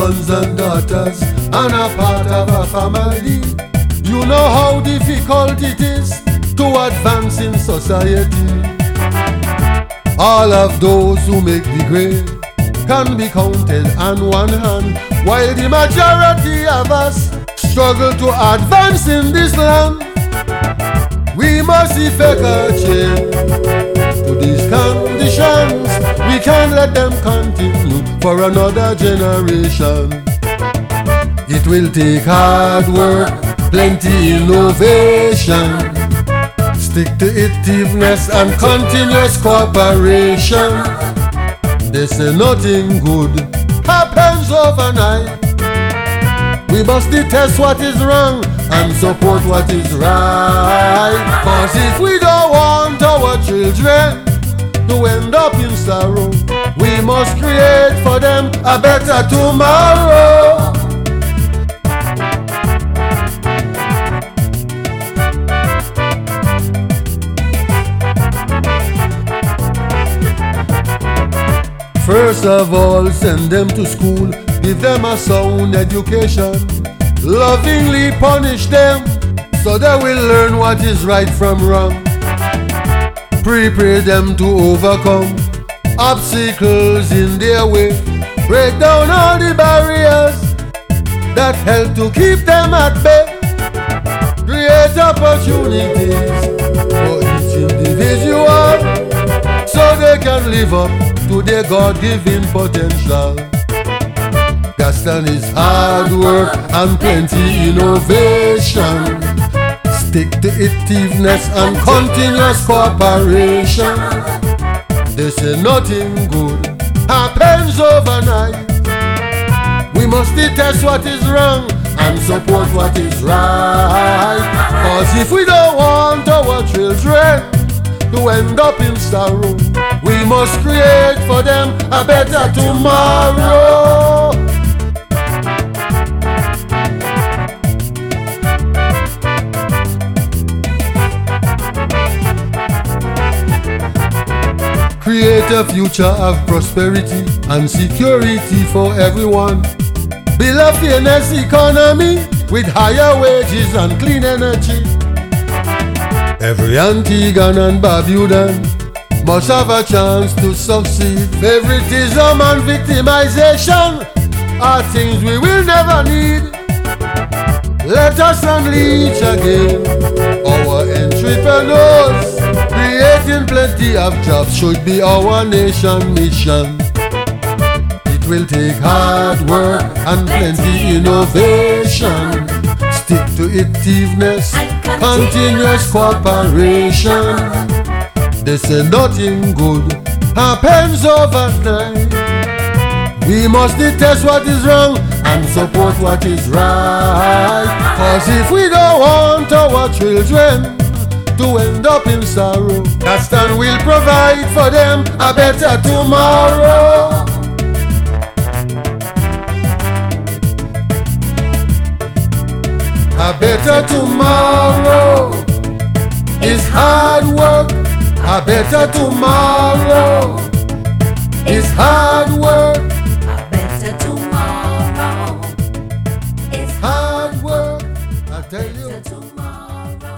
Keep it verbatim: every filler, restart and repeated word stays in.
sons and daughters and a part of a family. You know how difficult it is to advance in society. All of those who make the grade can be counted on one hand, while the majority of us struggle to advance in this land. We must effect a change to these conditions. We can't let them continue for another generation. It will take hard work, plenty innovation, stick-to-itiveness and continuous cooperation. They say nothing good happens overnight. We must detest what is wrong and support what is right. Cause if we don't want our children to end up in sorrow, we must create for them a better tomorrow. First of all, send them to school, give them a sound education. Lovingly punish them so they will learn what is right from wrong. Prepare them to overcome obstacles in their way. Break down all the barriers that help to keep them at bay. Create opportunities for each individual so they can live up to their God-given potential. Gaston is hard work and plenty innovation, stick-to-itiveness and continuous cooperation. They say nothing good happens overnight. We must detest what is wrong and support what is right. Cause if we don't want our children to end up in sorrow, we must create for them a better tomorrow. Create a future of prosperity and security for everyone. Build a fairness economy with higher wages and clean energy. Every Antiguan and Barbudan must have a chance to succeed. Favoritism and victimization are things we will never need. Let us unleash again our entrepreneurs. Creating plenty of jobs should be our nation mission. It will take hard work and plenty innovation, stick-to-itiveness, continuous cooperation. They say nothing good happens overnight. We must detest what is wrong and support what is right. Cause if we don't want our children to end up in sorrow, Gaston will provide for them a better tomorrow. A better tomorrow is hard work. A better tomorrow is hard work. A better tomorrow is hard work. I tell you. better tomorrow.